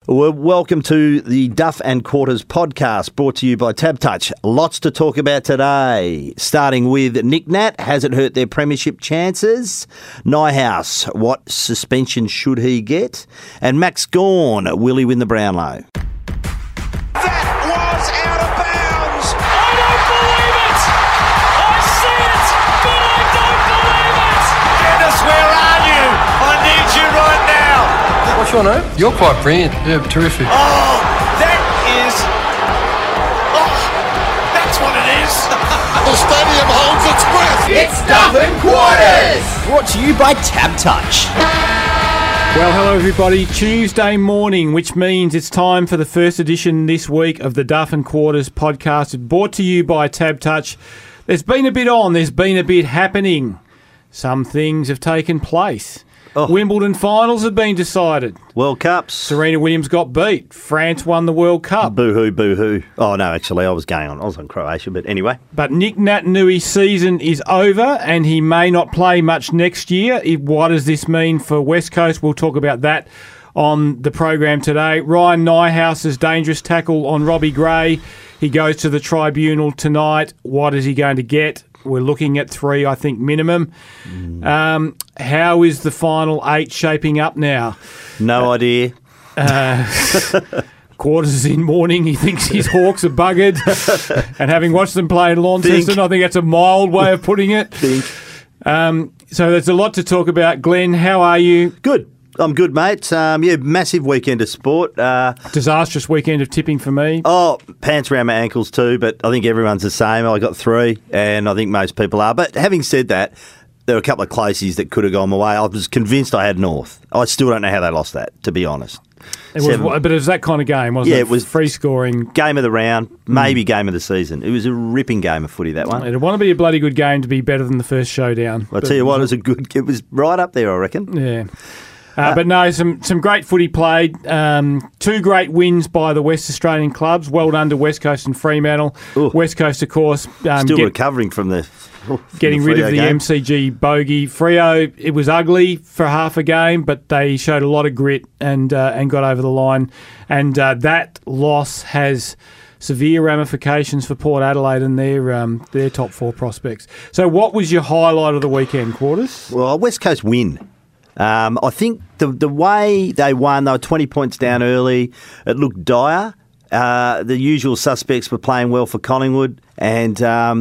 Well, welcome to the Duff and Quarters podcast, brought to you by TABtouch. Lots to talk about today, starting with Nick Nat. Has it hurt their premiership chances? Nyhouse, what suspension should he get? And Max Gawn, will he win the Brownlow? That was out of bounds! I don't believe it! I see it, but I don't believe it! Dennis, where are you? I need you right now! What's your name? You're quite brilliant. Yeah, terrific. Oh, that is... Oh, that's what it is! The stadium holds its breath. It's Duff and Quarters! Brought to you by TABtouch. Well, hello everybody. Tuesday morning, which means it's time for the first edition this week of the Duff and Quarters podcast, brought to you by TABtouch. There's been a bit on, there's been a bit happening. Some things have taken place. Wimbledon finals have been decided. World Cups. Serena Williams got beat. France won the World Cup. Boo-hoo, boo-hoo. Oh, no, actually, I was on Croatia, but anyway. But Nick Naitanui season is over and he may not play much next year. What does this mean for West Coast? We'll talk about that on the program today. Ryan Nyhouse's dangerous tackle on Robbie Gray. He goes to the tribunal tonight. What is he going to get? We're looking at 3, I think, minimum. How is the final 8 shaping up now? No idea. Quarters is in mourning. He thinks his Hawks are buggered. And having watched them play in Launceston, I think that's a mild way of putting it. So there's a lot to talk about. Glenn, how are you? Good. I'm good, mate. Massive weekend of sport. Disastrous weekend of tipping for me. Oh, pants around my ankles too, but I think everyone's the same. I got 3, and I think most people are. But having said that, there were a couple of closies that could have gone my way. I was convinced I had North. I still don't know how they lost that, to be honest. But it was that kind of game, wasn't it? Yeah, it was free scoring. Game of the round, maybe game of the season. It was a ripping game of footy, that one. It'd want to be a bloody good game to be better than the first showdown. I'll tell you what, it was right up there, I reckon. Yeah. But no, some great footy played. 2 great wins by the West Australian clubs. Well done to West Coast and Fremantle. Ooh. West Coast, of course, still recovering from the getting rid of the game. MCG bogey. Freo, it was ugly for half a game, but they showed a lot of grit and got over the line. And that loss has severe ramifications for Port Adelaide and their top 4 prospects. So, what was your highlight of the weekend, Quarters? Well, West Coast win. I think the way they won, they were 20 points down early. It looked dire. The usual suspects were playing well for Collingwood. And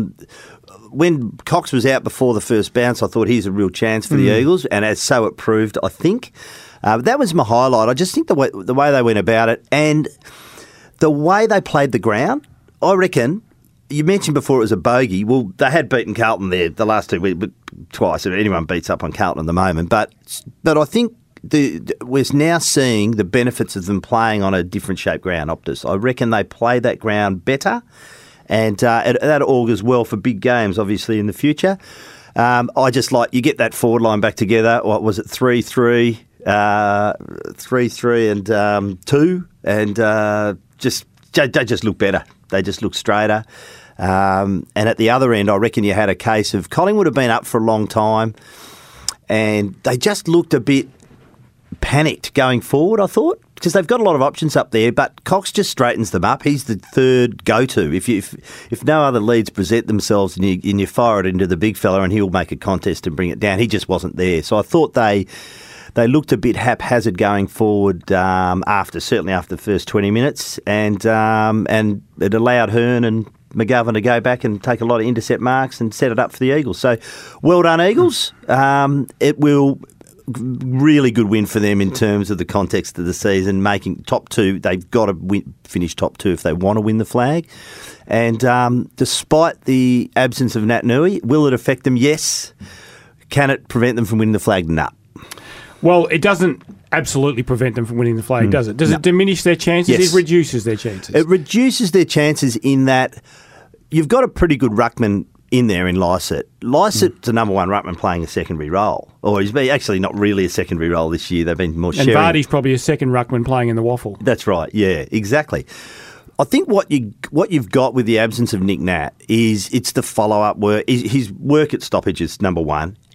when Cox was out before the first bounce, I thought here's a real chance for the Eagles. And as so it proved, I think. That was my highlight. I just think the way they went about it and the way they played the ground, I reckon. You mentioned before it was a bogey. Well, they had beaten Carlton there the last 2 weeks, but twice. Anyone beats up on Carlton at the moment. But I think we're now seeing the benefits of them playing on a different shaped ground, Optus. I reckon they play that ground better, and that augurs well for big games, obviously, in the future. I just like, you get that forward line back together. What was it, 3-3, 3-3 and 2, and they just look better. They just look straighter. And at the other end, I reckon you had a case of Collingwood have been up for a long time and they just looked a bit panicked going forward, I thought, because they've got a lot of options up there, but Cox just straightens them up. He's the third go-to. If no other leads present themselves and you fire it into the big fella and he'll make a contest and bring it down, he just wasn't there. So I thought they looked a bit haphazard going forward certainly after the first 20 minutes, and it allowed Hearn and McGovern to go back and take a lot of intercept marks and set it up for the Eagles. So, well done, Eagles. It will really good win for them in terms of the context of the season, making top 2. They've got to finish top 2 if they want to win the flag. And despite the absence of Naitanui, will it affect them? Yes. Can it prevent them from winning the flag? No. Well, it doesn't absolutely prevent them from winning the flag, does it? Does it diminish their chances? Yes. It reduces their chances. It reduces their chances in that you've got a pretty good ruckman in there in Lycett. Lycett's the number 1 ruckman playing a secondary role. Or he's actually not really a secondary role this year. They've been more sharing. And Vardy's probably a second ruckman playing in the waffle. That's right, yeah, exactly. I think what you've got with the absence of Nick Nat is it's the follow-up work. His work at stoppages, number 1.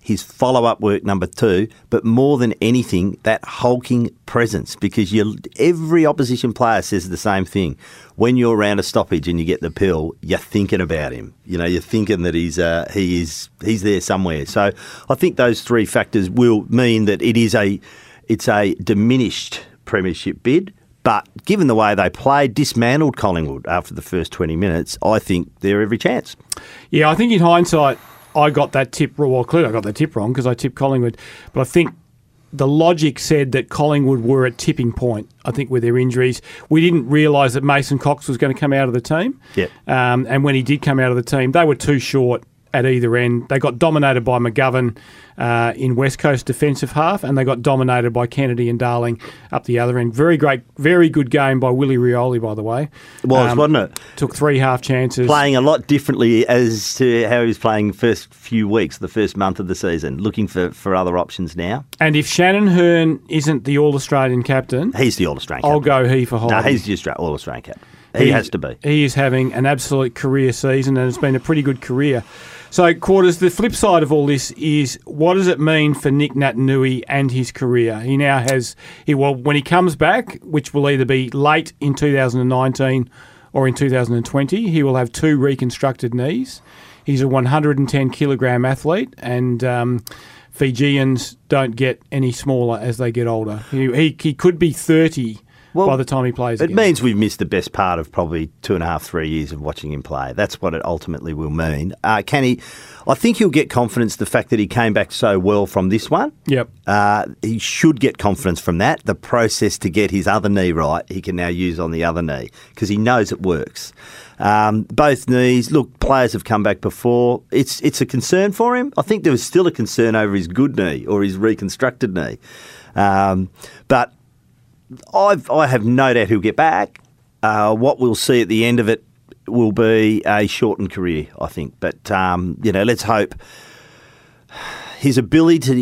his follow-up work, number 2, but more than anything, that hulking presence, because every opposition player says the same thing. When you're around a stoppage and you get the pill, you're thinking about him. You're thinking that he's there somewhere. So I think those 3 factors will mean that it's a diminished premiership bid. But given the way they played, dismantled Collingwood after the first 20 minutes, I think they're every chance. Yeah, I think in hindsight, I got that tip wrong. Well, clearly I got that tip wrong because I tipped Collingwood. But I think the logic said that Collingwood were at tipping point, I think, with their injuries. We didn't realise that Mason Cox was going to come out of the team. Yep. And when he did come out of the team, they were too short at either end. They got dominated by McGovern in West Coast defensive half, and they got dominated by Kennedy and Darling up the other end. Very good game by Willie Rioli, by the way. It was, wasn't it? Took 3 half chances. Playing a lot differently as to how he was playing the first few weeks, the first month of the season, looking for other options now. And if Shannon Hearn isn't the All-Australian captain... He's the All-Australian captain. I'll go he for Heiden. No, he's the All-Australian captain. He has to be. He is having an absolute career season, and it's been a pretty good career. So, Quarters, the flip side of all this is, what does it mean for Nick Naitanui and his career? He now has, when he comes back, which will either be late in 2019 or in 2020, he will have 2 reconstructed knees. He's a 110-kilogram athlete, and Fijians don't get any smaller as they get older. He could be 30 by the time he plays again. It means we've missed the best part of probably 2.5, 3 years of watching him play. That's what it ultimately will mean. Can he? I think he'll get confidence, the fact that he came back so well from this one. Yep. He should get confidence from that. The process to get his other knee right, he can now use on the other knee because he knows it works. Both knees, look, players have come back before. It's a concern for him. I think there was still a concern over his good knee or his reconstructed knee. But I have no doubt he'll get back. What we'll see at the end of it will be a shortened career, I think. But let's hope his ability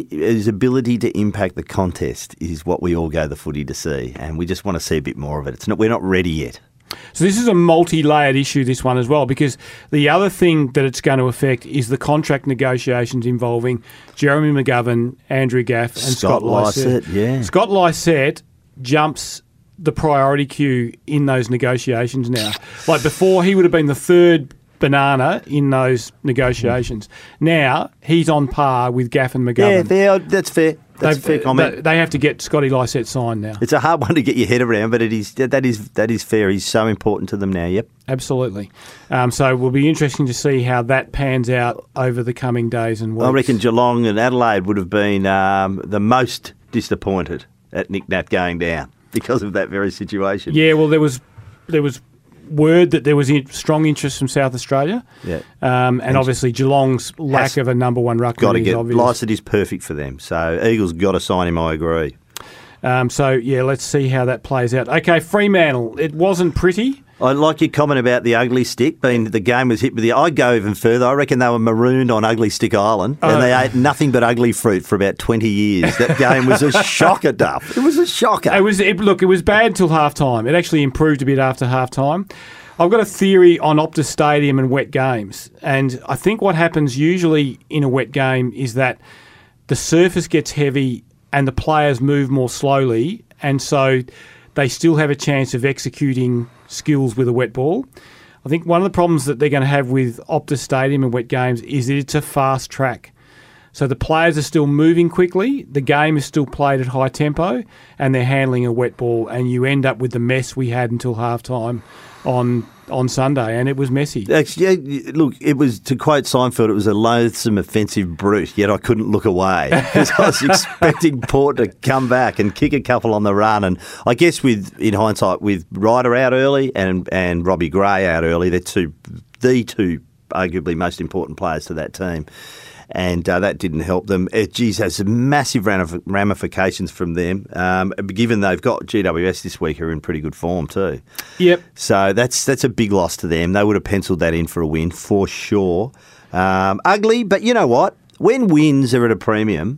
to impact the contest is what we all go the footy to see, and we just want to see a bit more of it. We're not ready yet. So this is a multi-layered issue, this one as well, because the other thing that it's going to affect is the contract negotiations involving Jeremy McGovern, Andrew Gaff and Scott Lycett. Yeah. Scott Lycett jumps the priority queue in those negotiations now. Like before, he would have been the 3rd banana in those negotiations. Now, he's on par with Gaff and McGovern. Yeah, that's fair. That's a fair comment. They have to get Scotty Lycett signed now. It's a hard one to get your head around, but that is fair. He's so important to them now, yep. Absolutely. So it will be interesting to see how that pans out over the coming days and weeks. I reckon Geelong and Adelaide would have been the most disappointed at Nick Nat going down because of that very situation. Yeah, well, there was word that there was strong interest from South Australia. Yeah. And obviously Geelong's lack of a number 1 ruckman is obvious. Lycett is perfect for them. So Eagles got to sign him, I agree. Let's see how that plays out. Okay, Fremantle, it wasn't pretty. I like your comment about the ugly stick, being the game was hit with I'd go even further. I reckon they were marooned on Ugly Stick Island and they ate nothing but ugly fruit for about 20 years. That game was a shocker, Duff. It was a shocker. It was bad till half-time. It actually improved a bit after half-time. I've got a theory on Optus Stadium and wet games, and I think what happens usually in a wet game is that the surface gets heavy and the players move more slowly, and so they still have a chance of executing skills with a wet ball. I think one of the problems that they're going to have with Optus Stadium and wet games is that it's a fast track. So the players are still moving quickly, the game is still played at high tempo, and they're handling a wet ball, and you end up with the mess we had until halftime on Sunday, and it was messy. Actually, look, it was, to quote Seinfeld, it was a loathsome, offensive brute, yet I couldn't look away because I was expecting Port to come back and kick a couple on the run. And I guess in hindsight, with Ryder out early and Robbie Gray out early, they're the two arguably most important players to that team. And that didn't help them. It has massive ramifications from them, given they've got GWS this week, who are in pretty good form too. Yep. So that's a big loss to them. They would have penciled that in for a win, for sure. Ugly, but you know what? When wins are at a premium,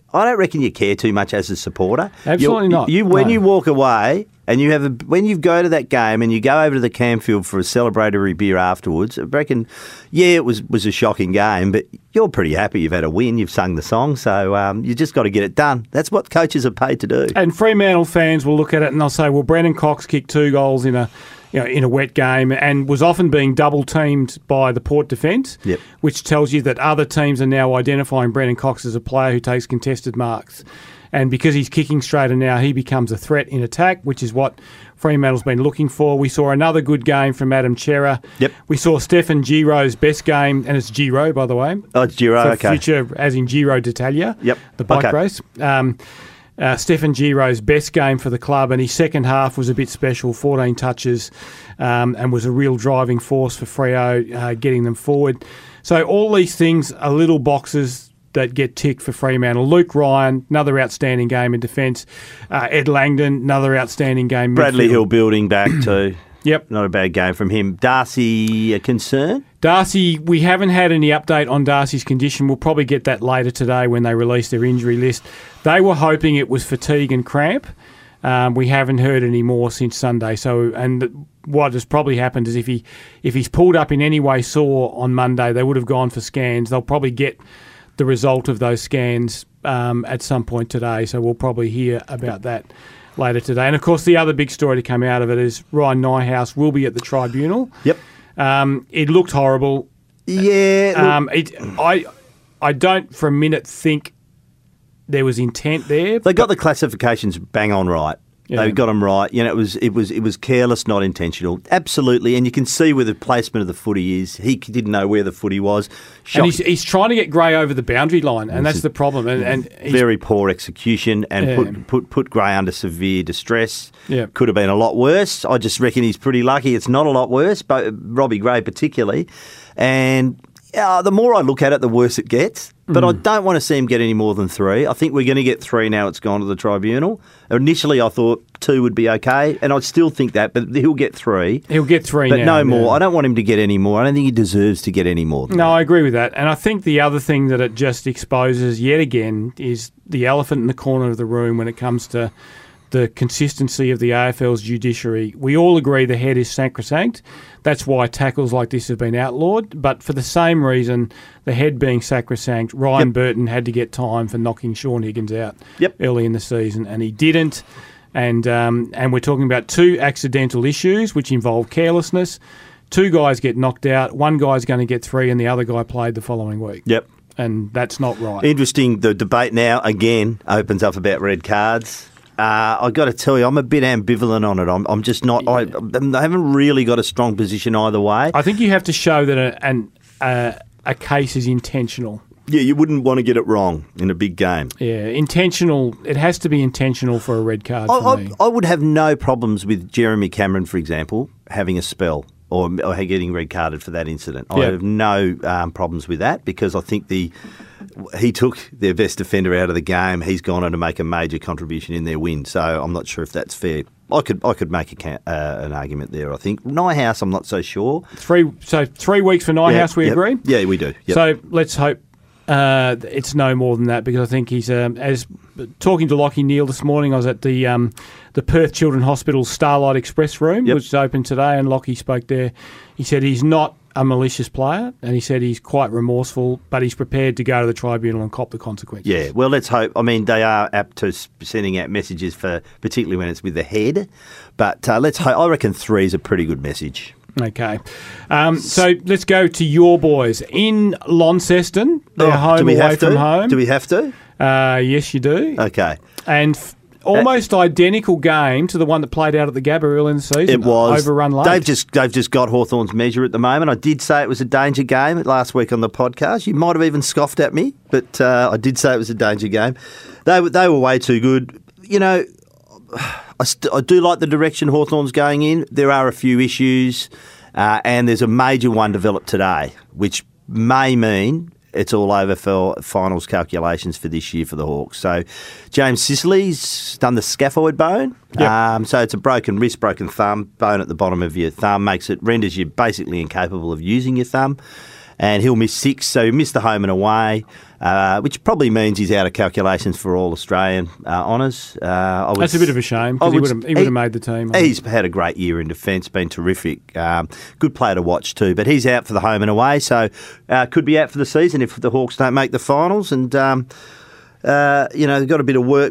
I don't reckon you care too much as a supporter. Absolutely not. When No. you walk away and when you go to that game and you go over to the Campfield for a celebratory beer afterwards, I reckon, it was a shocking game, but you're pretty happy you've had a win. You've sung the song, so you just got to get it done. That's what coaches are paid to do. And Fremantle fans will look at it and they'll say, well, Brendan Cox kicked 2 goals in a wet game and was often being double teamed by the Port defence, Yep. which tells you that other teams are now identifying Brendan Cox as a player who takes contested marks. And because he's kicking straighter now, he becomes a threat in attack, which is what Fremantle's been looking for. We saw another good game from Adam Chera. Yep. We saw Stefan Giro's best game, and it's Giro, by the way. Oh, it's Giro, For okay. future, as in Giro d'Italia, Yep. the bike Okay. race. Stefan Giro's best game for the club, and his second half was a bit special, 14 touches, and was a real driving force for Freo, getting them forward. So all these things are little boxes that get ticked for Fremantle. Luke Ryan, another outstanding game in defence. Ed Langdon, another outstanding game. Bradley midfield. Hill building back too. Yep. Not a bad game from him. Darcy, a concern? Darcy, we haven't had any update on Darcy's condition. We'll probably get that later today when they release their injury list. They were hoping it was fatigue and cramp. We haven't heard any more since Sunday. And what has probably happened is if he's pulled up in any way sore on Monday, they would have gone for scans. They'll probably get the result of those scans at some point today. So we'll probably hear about that later today. And of course, the other big story to come out of it is Ryan Nyhouse will be at the tribunal. Yep. It looked horrible. Yeah. I don't for a minute think there was intent there. They got the classifications bang on right. Yeah. They got them right. You know, it was careless, not intentional. Absolutely, and you can see where the placement of the footy is. He didn't know where the footy was. And he's trying to get Gray over the boundary line, and that's the problem. And he's, very poor execution and put Gray under severe distress. Yeah. Could have been a lot worse. I just reckon he's pretty lucky. It's not a lot worse, but Robbie Gray particularly. And the more I look at it, the worse it gets. But I don't want to see him get any more than 3. I think we're going to get 3 now it's gone to the tribunal. Initially, I thought 2 would be okay, and I still think that, but he'll get 3. He'll get 3 but now. no more. Yeah. I don't want him to get any more. I don't think he deserves to get any more than No, that. I agree with that. And I think the other thing that it just exposes yet again is the elephant in the corner of the room when it comes to the consistency of the AFL's judiciary. We all agree the head is sacrosanct. That's why tackles like this have been outlawed. But for the same reason, the head being sacrosanct, Ryan Burton had to get time for knocking Sean Higgins out early in the season, and he didn't. And we're talking about 2 accidental issues which involve carelessness. 2 guys get knocked out. 1 guy's going to get 3, and the other guy played the following week. Yep. And that's not right. Interesting, the debate now again opens up about red cards. I've got to tell you, I'm a bit ambivalent on it. I'm just not. I haven't really got a strong position either way. I think you have to show that a case is intentional. Yeah, you wouldn't want to get it wrong in a big game. Yeah, intentional. It has to be intentional for a red card for me. I would have no problems with Jeremy Cameron, for example, having a spell or getting red carded for that incident. I have no problems with that because I think he took their best defender out of the game. He's gone on to make a major contribution in their win. So I'm not sure if that's fair. I could make an argument there, I think. Nyhouse, I'm not so sure. 3 weeks for Nyhouse, we agree? Yeah, we do. Yep. So let's hope it's no more than that because I think he's, as talking to Lachie Neale this morning, I was at the Perth Children's Hospital Starlight Express room, which is open today, and Lachie spoke there. He said he's not a malicious player, and he said he's quite remorseful, but he's prepared to go to the tribunal and cop the consequences. Yeah, well, let's hope. I mean, they are apt to sending out messages particularly when it's with the head, but let's hope. I reckon 3 is a pretty good message. Okay. So let's go to your boys. In Launceston, they're home away from home. Do we have to? Yes, you do. Okay. And almost identical game to the one that played out at the Gabba early in the season. It was. Overrun late. They've just got Hawthorn's measure at the moment. I did say it was a danger game last week on the podcast. You might have even scoffed at me, but I did say it was a danger game. They were way too good. You know, I do like the direction Hawthorn's going in. There are a few issues, and there's a major one developed today, which may mean it's all over for finals calculations for this year for the Hawks. So James Sicily's done the scaphoid bone. Yep. So it's a broken wrist, broken thumb, bone at the bottom of your thumb, renders you basically incapable of using your thumb. And he'll miss 6, so he missed the home and away. which probably means he's out of calculations for all Australian honours. That's a bit of a shame because he would have made the team. He's had a great year in defence, been terrific. Good player to watch too, but he's out for the home and away, so could be out for the season if the Hawks don't make the finals. And they've got a bit of work.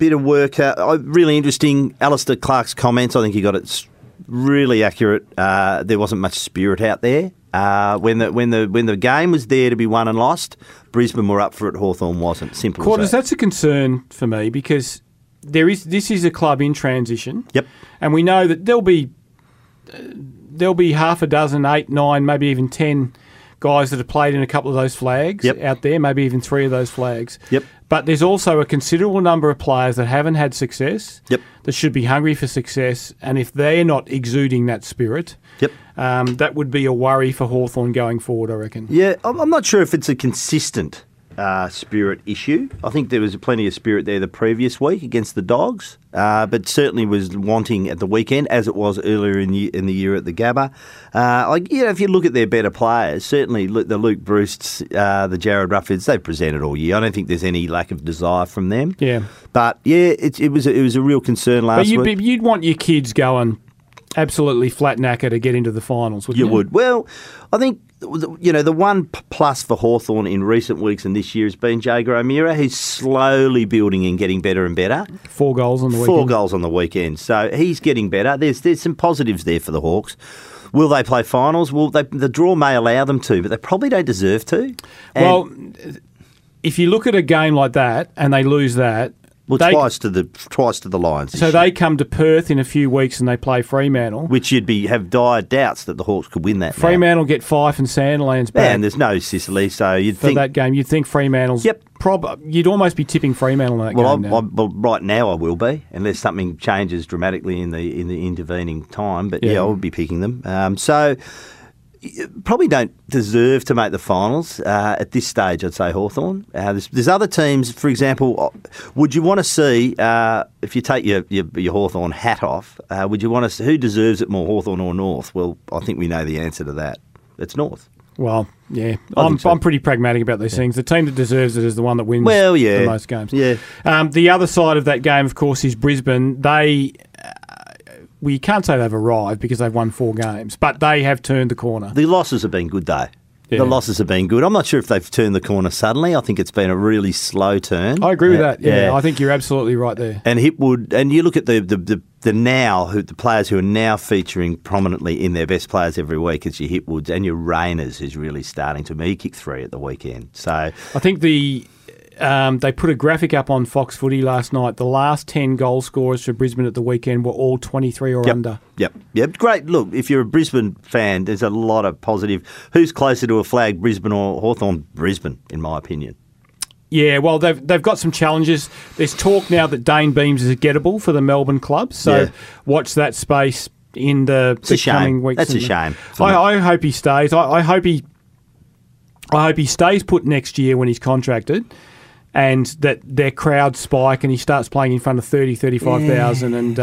Really interesting. Alistair Clark's comments. I think he got it really accurate. There wasn't much spirit out there. When the game was there to be won and lost, Brisbane were up for it. Hawthorn wasn't. Simple. Quarters. as that. That's a concern for me because this is a club in transition. Yep. And we know that there'll be half a dozen, 8, 9, maybe even 10 guys that have played in a couple of those flags out there, maybe even 3 of those flags. Yep. But there's also a considerable number of players that haven't had success, that should be hungry for success, and if they're not exuding that spirit, that would be a worry for Hawthorn going forward, I reckon. Yeah, I'm not sure if it's a consistent spirit issue. I think there was plenty of spirit there the previous week against the Dogs, but certainly was wanting at the weekend, as it was earlier in the year at the Gabba. If you look at their better players, certainly the Luke Bruce, the Jared Ruffords, they've presented all year. I don't think there's any lack of desire from them. Yeah, but it was a real concern last week. But you'd want your kids going absolutely flat knacker to get into the finals, wouldn't you? You would. Well, I think the one plus for Hawthorn in recent weeks and this year has been Jager O'Meara. He's slowly building and getting better and better. 4 goals on the weekend. 4 goals on the weekend. So he's getting better. There's some positives there for the Hawks. Will they play finals? Well, the draw may allow them to, but they probably don't deserve to. Well, if you look at a game like that and they lose that, twice to the Lions. So they come to Perth in a few weeks and they play Fremantle, which you'd have dire doubts that the Hawks could win that. Fremantle get Fife and Sandilands back. And there's no Sicily, so you'd for think that game. You'd think Fremantle's. Yep. You'd almost be tipping Fremantle in that game. Well, right now I will be, unless something changes dramatically in the intervening time. But I would be picking them. So. Probably don't deserve to make the finals at this stage, I'd say, Hawthorn. There's other teams, for example, would you want to see, if you take your Hawthorn hat off, would you want to see who deserves it more, Hawthorn or North? Well, I think we know the answer to that. It's North. Well, yeah. I'm pretty pragmatic about these things. The team that deserves it is the one that wins the most games. Yeah. The other side of that game, of course, is Brisbane. We can't say they've arrived because they've won 4 games, but they have turned the corner. The losses have been good, though. Yeah. The losses have been good. I'm not sure if they've turned the corner suddenly. I think it's been a really slow turn. I agree with that. Yeah, I think you're absolutely right there. And Hipwood, and you look at the players who are now featuring prominently in their best players every week. It's your Hipwoods and your Rayners who's really starting to. He kicked 3 at the weekend. So I think they put a graphic up on Fox Footy last night. The last 10 goal scorers for Brisbane at the weekend were all 23 or under. Yep. Great. Look, if you're a Brisbane fan, there's a lot of positive. Who's closer to a flag, Brisbane or Hawthorn? Brisbane, in my opinion. Yeah, well, they've got some challenges. There's talk now that Dane Beams is gettable for the Melbourne club, so watch that space in the coming weeks. That's a shame. I hope he stays. I hope he stays put next year when he's contracted. And that their crowd spike and he starts playing in front of 30, 35,000. And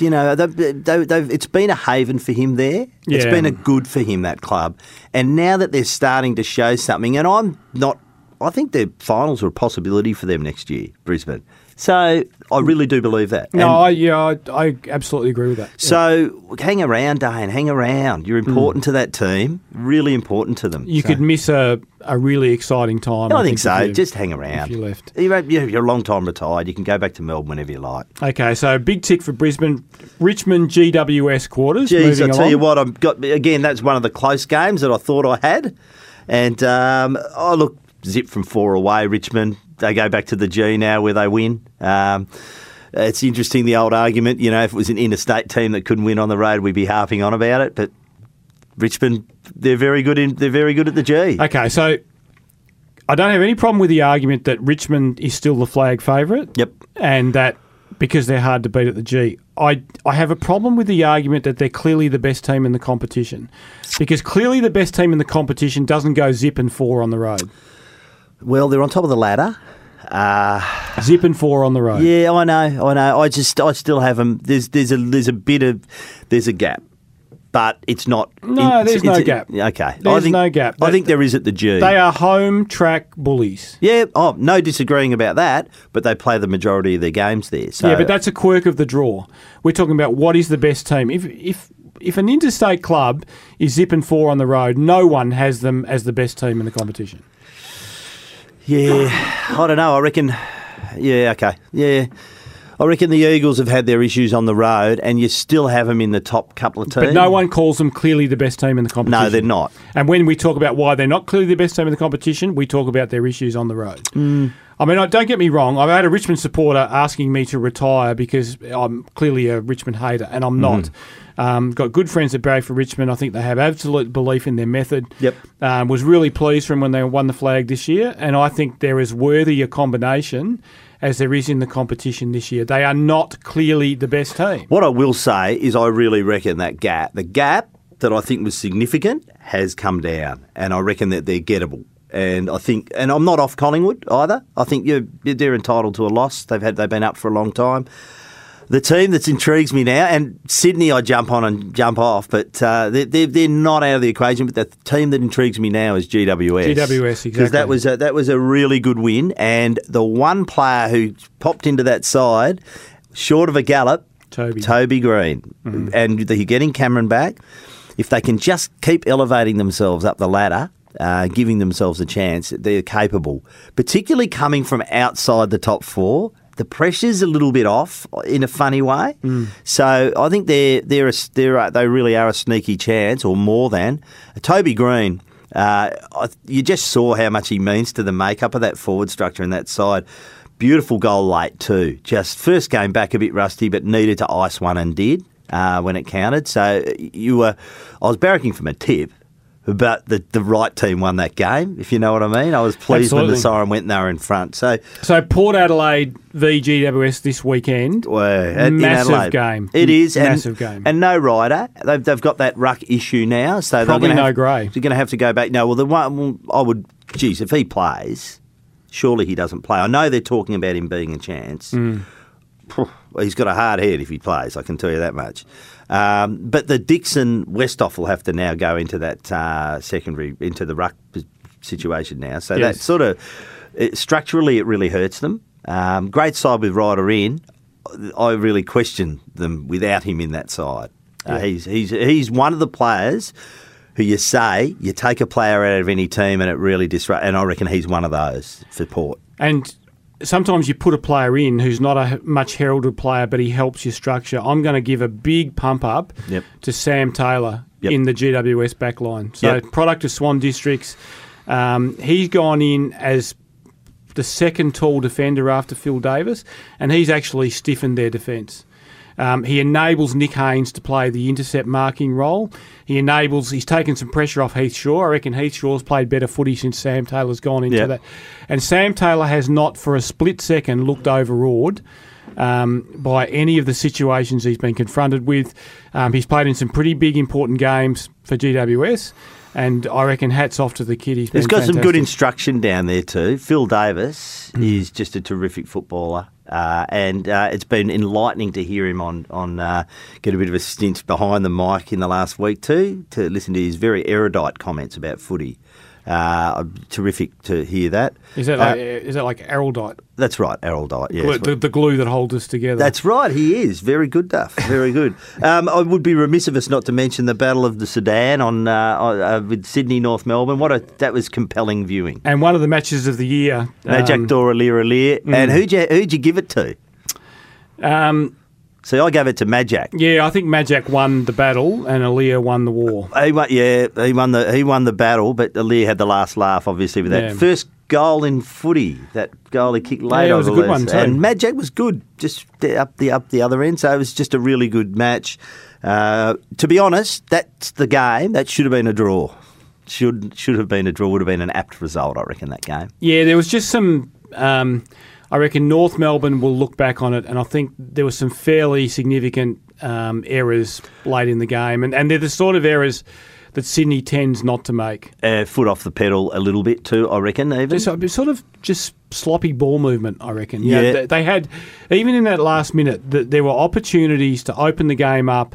it's been a haven for him there. Yeah. It's been a good for him, that club. And now that they're starting to show something, and I think their finals are a possibility for them next year, Brisbane. So I really do believe that. I absolutely agree with that. So hang around, Dane, hang around. You're important to that team, really important to them. You could miss a really exciting time. I think so. Just hang around. If you left. You're a long time retired. You can go back to Melbourne whenever you like. Okay, so big tick for Brisbane. Richmond GWS Quarters. Geez, I'll tell you what, I've got again, that's one of the close games that I thought I had. And, look, zip from 4 away, Richmond. They go back to the G now where they win. It's interesting, the old argument, if it was an interstate team that couldn't win on the road, we'd be harping on about it. But Richmond, they're very good at the G. Okay, so I don't have any problem with the argument that Richmond is still the flag favourite. Yep. And that because they're hard to beat at the G. I have a problem with the argument that they're clearly the best team in the competition. Because clearly the best team in the competition doesn't go zip and 4 on the road. Well, they're on top of the ladder. Zip and 4 on the road. Yeah, I know. I still have them. There's a gap. but it's not. No, there's no gap. Okay. There's no gap. I think there is at the G. They are home track bullies. Yeah, no disagreeing about that, but they play the majority of their games there. So. Yeah, but that's a quirk of the draw. We're talking about what is the best team. If an interstate club is zipping 4 on the road, no one has them as the best team in the competition. Yeah, I don't know. I reckon. Yeah, okay. Yeah. I reckon the Eagles have had their issues on the road, and you still have them in the top couple of teams. But no one calls them clearly the best team in the competition. No, they're not. And when we talk about why they're not clearly the best team in the competition, we talk about their issues on the road. I mean, don't get me wrong. I've had a Richmond supporter asking me to retire because I'm clearly a Richmond hater, and I'm not. Got good friends at Barry for Richmond. I think they have absolute belief in their method. Yep. Was really pleased from when they won the flag this year, and I think there is worthy a combination as there is in the competition this year. They are not clearly the best team. What I will say is I really reckon the gap that I think was significant has come down, and I reckon that they're gettable. And I think, and I'm not off Collingwood either. I think they're entitled to a loss. They've been up for a long time. The team that intrigues me now, and Sydney I jump on and jump off, but they're not out of the equation. But the team that intrigues me now is GWS. GWS, exactly. Because that was a really good win, and the one player who popped into that side, short of a gallop, Toby Green. And they're getting Cameron back. If they can just keep elevating themselves up the ladder, giving themselves a chance, they're capable, particularly coming from outside the top 4. The pressure's a little bit off in a funny way. So I think they really are a sneaky chance, or more than. Toby Green, you just saw how much he means to the makeup of that forward structure and that side. Beautiful goal late too. Just first game back a bit rusty, but needed to ice one and did when it counted. So I was barracking from a tip. But the right team won that game, if you know what I mean. I was pleased when the siren went and they were in front. So Port Adelaide v GWS this weekend, massive game. It is. Massive game. And no rider. They've got that ruck issue now. So probably no Gray. They're going to have to go back. No, well, the one I would, if he plays, surely he doesn't play. I know they're talking about him being a chance. He's got a hard head if he plays, I can tell you that much. But the Dixon Westhoff will have to now go into that secondary, into the ruck situation now. So that sort of, structurally it really hurts them. Great side with Ryder in. I really question them without him in that side. He's one of the players who you take a player out of any team and it really disrupts, and I reckon he's one of those for Port. And sometimes you put a player in who's not a much heralded player, but he helps your structure. I'm going to give a big pump up to Sam Taylor in the GWS backline. So product of Swan Districts. He's gone in as the second tall defender after Phil Davis, and he's actually stiffened their defence. He enables Nick Haynes to play the intercept marking role. He's taken some pressure off Heath Shaw. I reckon Heath Shaw's played better footy since Sam Taylor's gone into that. And Sam Taylor has not for a split second looked overawed by any of the situations he's been confronted with. He's played in some pretty big important games for GWS. And I reckon hats off to the kid. He's got fantastic. Some good instruction down there too. Phil Davis is just a terrific footballer. And it's been enlightening to hear him get a bit of a stint behind the mic in the last week too, to listen to his very erudite comments about footy. Terrific to hear that. Is that like erudite? That's right, erudite. Yeah, the glue that holds us together. That's right. He is very good, Duff. Very good. I would be remiss of us not to mention the Battle of the Sudan with Sydney, North Melbourne. That was compelling viewing. And one of the matches of the year. Majak Dora Lear. And who'd you give it to? See, I gave it to Majak. Yeah, I think Majak won the battle and Aaliyah won the war. He won the battle, but Aaliyah had the last laugh, obviously, with that first goal in footy. That goal he kicked late. Yeah, it was a good one too. And Majak was good, just up the other end. So it was just a really good match. To be honest, that's the game. That should have been a draw. Should have been a draw. Would have been an apt result, I reckon, that game. Yeah, there was just some. I reckon North Melbourne will look back on it, and I think there were some fairly significant errors late in the game, and they're the sort of errors that Sydney tends not to make. Foot off the pedal a little bit too, I reckon, even. It's sort of just sloppy ball movement, I reckon. Yeah. They had, even in that last minute, there were opportunities to open the game up.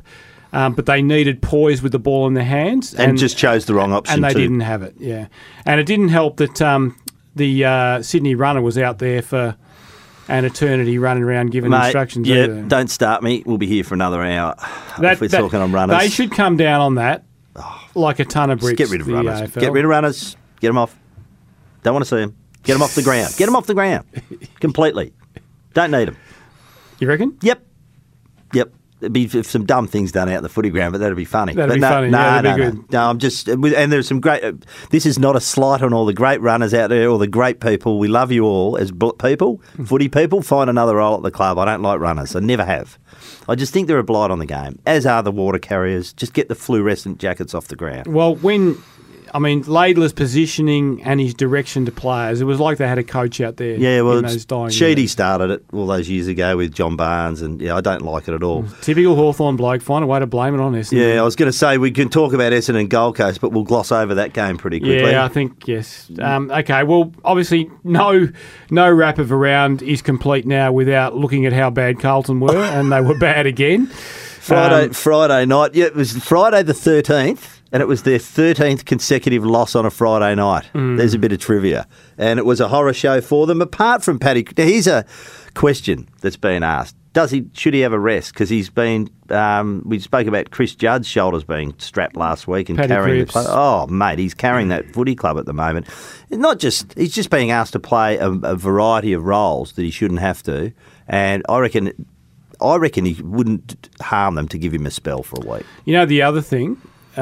but they needed poise with the ball in their hands. And just chose the wrong option and they too. didn't have it, yeah. And it didn't help that the Sydney runner was out there for an eternity running around giving Mate, instructions. yeah, either. don't start me. We'll be here for another hour if we're talking on runners. They should come down on that like a ton of Just bricks. get rid of the runners. AFL. Get rid of runners. Get them off. Don't want to see them. Get them off the ground. Get them off the ground. Completely. Don't need them. You reckon? Yep. There'd be some dumb things done out in the footy ground, but that'd be funny. That'd but be funny. Yeah, that'd be good. No, I'm just, and there's some great. This is not a slight on all the great runners out there, all the great people. We love you all as people, footy people. Find another role at the club. I don't like runners. I never have. I just think they're a blight on the game, as are the water carriers. Just get the fluorescent jackets off the ground. Well, Laidler's positioning and his direction to players, it was like they had a coach out there. Yeah, well, in those dying Sheedy years. started it all those years ago with John Barnes, and I don't like it at all. Typical Hawthorn bloke. Find a way to blame it on Essendon. Yeah, I was going to say we can talk about Essendon and Gold Coast, but we'll gloss over that game pretty quickly. Yeah, I think yes. Okay, well, obviously, no wrap-up around is complete now without looking at how bad Carlton were, and they were bad again. Friday night. Yeah, it was Friday the 13th, and it was their 13th consecutive loss on a Friday night. There's a bit of trivia. And it was a horror show for them, apart from Paddy. Now, here's a question that's been asked. Should he have a rest? Because he's been, we spoke about Chris Judd's shoulders being strapped last week and Paddy carrying Cripps. the play. Oh, mate, he's carrying that footy club at the moment. He's just being asked to play a variety of roles that he shouldn't have to. And I reckon he wouldn't harm them to give him a spell for a week. You know, the other thing,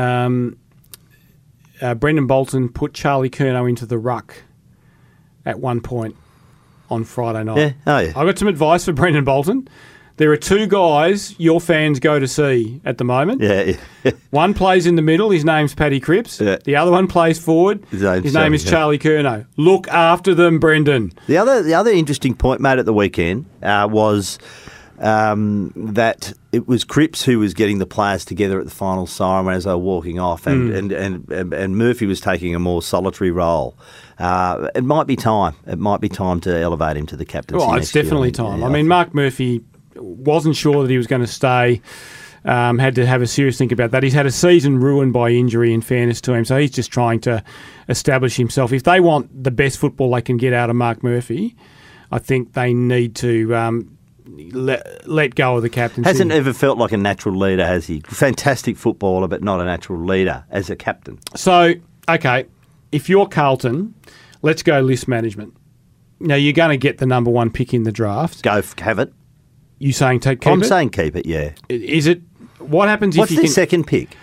Brendan Bolton put Charlie Curnow into the ruck at one point on Friday night. Yeah, oh yeah. I got some advice for Brendan Bolton. There are two guys your fans go to see at the moment. Yeah. One plays in the middle. His name's Paddy Cripps. Yeah. The other one plays forward. His name is Charlie Curnow. Look after them, Brendan. The other interesting point made at the weekend was that it was Cripps who was getting the players together at the final siren as they were walking off, and Murphy was taking a more solitary role. It might be time. It might be time to elevate him to the captaincy. Well, it's definitely time. I mean, Mark Murphy wasn't sure that he was going to stay. Had to have a serious think about that. He's had a season ruined by injury, in fairness to him, so he's just trying to establish himself. If they want the best football they can get out of Mark Murphy, I think they need to let go of the captaincy. Hasn't ever felt like a natural leader, has he? Fantastic footballer, but not a natural leader as a captain. So, okay, if you're Carlton, let's go list management. Now, you're going to get the number one pick in the draft. Go have it. You saying keep I'm it? saying keep it, yeah. Is it? What happens What's if you the can... second pick?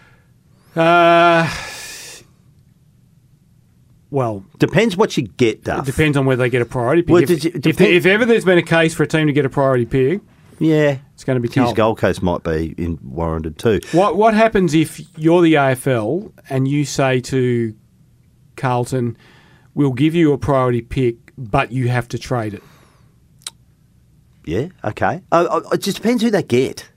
Well, Depends what you get, Duff. it depends on whether they get a priority pick. Well, If ever there's been a case for a team to get a priority pick, Yeah. it's going to be Geez, Carlton. Gold Coast might be warranted too. What happens if you're the AFL and you say to Carlton, we'll give you a priority pick, but you have to trade it? Yeah, okay. It just depends who they get.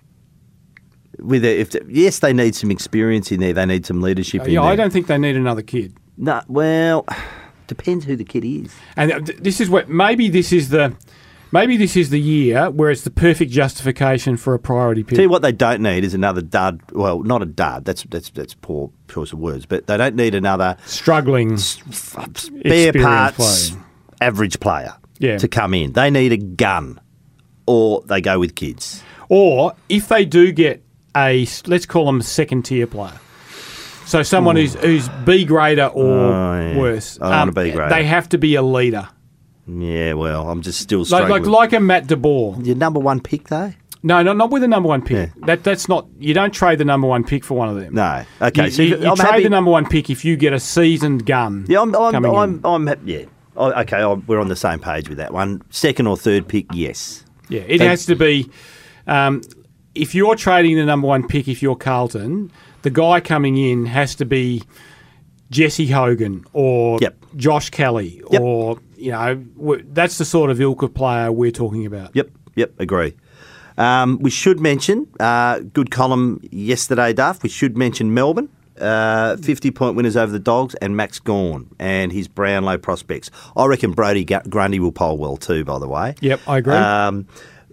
Yes, they need some experience in there. They need some leadership in Yeah, there. I don't think they need another kid. No, well, depends who the kid is. And this is what maybe this is the year where it's the perfect justification for a priority pick. Tell you what they don't need is another dud. Well, not a dud. That's poor choice of words. But they don't need another Struggling spare experienced parts player. average player Yeah. to come in. They need a gun, or they go with kids. Or if they do get let's call them a second tier player. So someone who's B grader or worse. I want a B grader. They have to be a leader. Yeah, well, I'm just still struggling. Like a Matt DeBoer. Your number one pick, though? No, not with the number one pick. Yeah. That's not. You don't trade the number one pick for one of them. No. Okay, You, so you I'm trade happy. the number one pick if you get a seasoned gun. Yeah, coming in. We're on the same page with that one. Second or third pick, yes. Yeah, it has to be. If you're trading the number one pick, if you're Carlton, the guy coming in has to be Jesse Hogan or Yep. Josh Kelly Yep. or that's the sort of ilk of player we're talking about. Yep, agree. We should mention, good column yesterday, Duff, we should mention Melbourne. 50-point winners over the Dogs and Max Gawn and his Brownlow prospects. I reckon Brody Grundy will poll well too, by the way. Yep, I agree.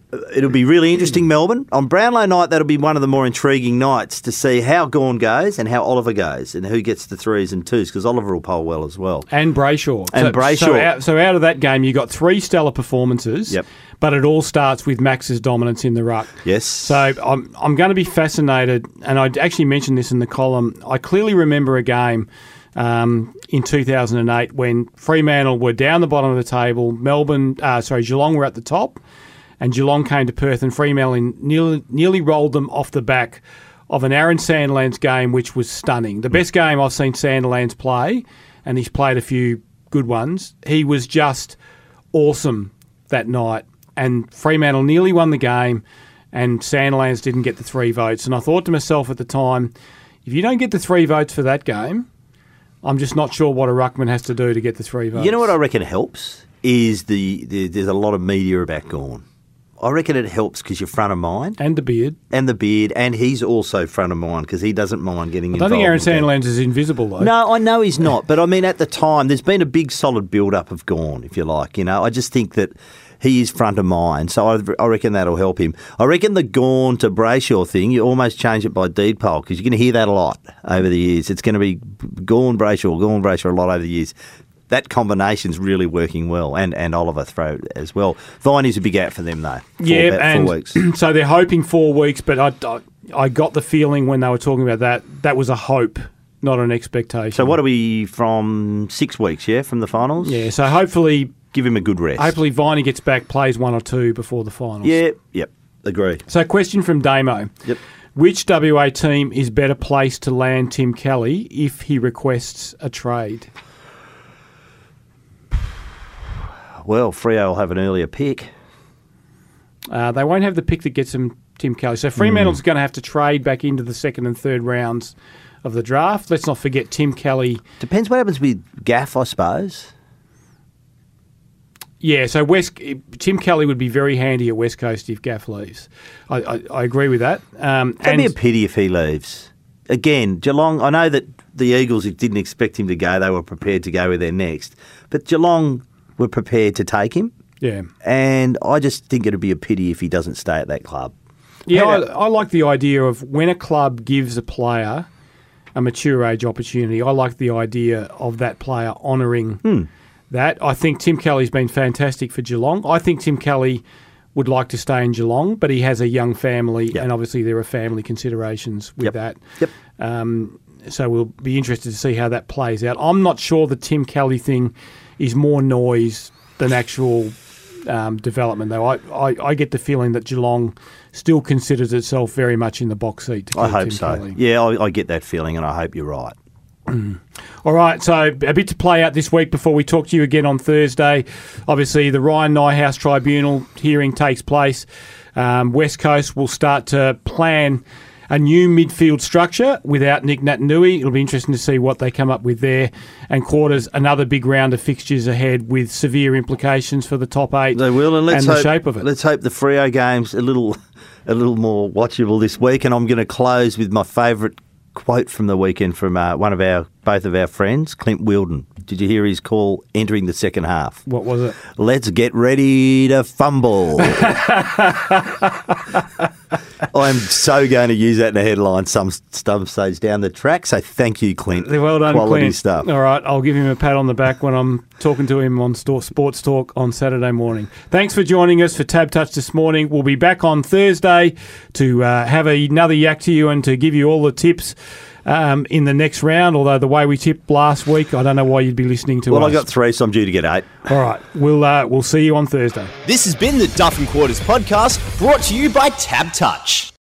It'll be really interesting, Melbourne. On Brownlow night, that'll be one of the more intriguing nights to see how Gawn goes and how Oliver goes and who gets the 3s and 2s, because Oliver will poll well as well. And Brayshaw. Brayshaw. So out of that game, you got 3 stellar performances. Yep. But it all starts with Max's dominance in the ruck. Yes. So I'm going to be fascinated, and I actually mentioned this in the column. I clearly remember a game in 2008 when Fremantle were down the bottom of the table. Geelong were at the top, and Geelong came to Perth, and Fremantle nearly rolled them off the back of an Aaron Sandilands game, which was stunning. The best game I've seen Sandilands play, and he's played a few good ones. He was just awesome that night, and Fremantle nearly won the game, and Sandilands didn't get the 3 votes. And I thought to myself at the time, if you don't get the 3 votes for that game, I'm just not sure what a ruckman has to do to get the 3 votes. You know what I reckon helps is there's a lot of media about Gawn. I reckon it helps because you're front of mind. And the beard. And he's also front of mind because he doesn't mind getting involved. I don't think Aaron Sandilands is invisible, though. No, I know he's not. But, I mean, at the time, there's been a big, solid build-up of Gawn, if you like. You know, I just think that he is front of mind, so I reckon that'll help him. I reckon the Gawn to Brayshaw thing, you almost change it by deed poll because you're going to hear that a lot over the years. It's going to be Gawn, Brayshaw a lot over the years. That combination's really working well, and Oliver throw as well. Viney's a big out for them, though. About 4 weeks. So they're hoping 4 weeks, but I got the feeling when they were talking about that was a hope, not an expectation. So what are we from 6 weeks, yeah, from the finals? Yeah, so hopefully... Give him a good rest. Hopefully Viney gets back, plays 1 or 2 before the finals. Yeah, yep, agree. So question from Damo. Yep. Which WA team is better placed to land Tim Kelly if he requests a trade? Well, Freo will have an earlier pick. They won't have the pick that gets them Tim Kelly. So Fremantle's going to have to trade back into the 2nd and 3rd rounds of the draft. Let's not forget Tim Kelly. Depends what happens with Gaff, I suppose. Yeah, so Tim Kelly would be very handy at West Coast if Gaff leaves. I agree with that. It'd be a pity if he leaves. Again, Geelong, I know that the Eagles didn't expect him to go. They were prepared to go with their next. But Geelong were prepared to take him. Yeah. And I just think it'd be a pity if he doesn't stay at that club. Yeah, I like the idea of when a club gives a player a mature age opportunity, I like the idea of that player honouring that. I think Tim Kelly's been fantastic for Geelong. I think Tim Kelly would like to stay in Geelong, but he has a young family, and obviously there are family considerations with that. Yep. So we'll be interested to see how that plays out. I'm not sure the Tim Kelly thing is more noise than actual development, though. I get the feeling that Geelong still considers itself very much in the box seat to keep I hope Tim so. Kelly. Yeah, I get that feeling, and I hope you're right. All right, so a bit to play out this week before we talk to you again on Thursday. Obviously, the Ryan Nyhouse Tribunal hearing takes place. West Coast will start to plan a new midfield structure without Nick Naitanui. It'll be interesting to see what they come up with there. And Quarters, another big round of fixtures ahead with severe implications for the top 8 they will, and the shape of it. Let's hope the Freo game's a little more watchable this week. And I'm going to close with my favourite quote from the weekend from both of our friends, Clint Wheeldon. Did you hear his call entering the second half? What was it? Let's get ready to fumble. I'm so going to use that in a headline some stage down the track. So thank you, Clint. Well done, Quality Clint. stuff. All right, I'll give him a pat on the back when I'm talking to him on Sports Talk on Saturday morning. Thanks for joining us for Tab Touch this morning. We'll be back on Thursday to have another yak to you and to give you all the tips in the next round, although the way we tipped last week, I don't know why you'd be listening to us. Well, I got 3, so I'm due to get 8. All right, we'll see you on Thursday. This has been the Duff and Quarters podcast, brought to you by Tab Touch.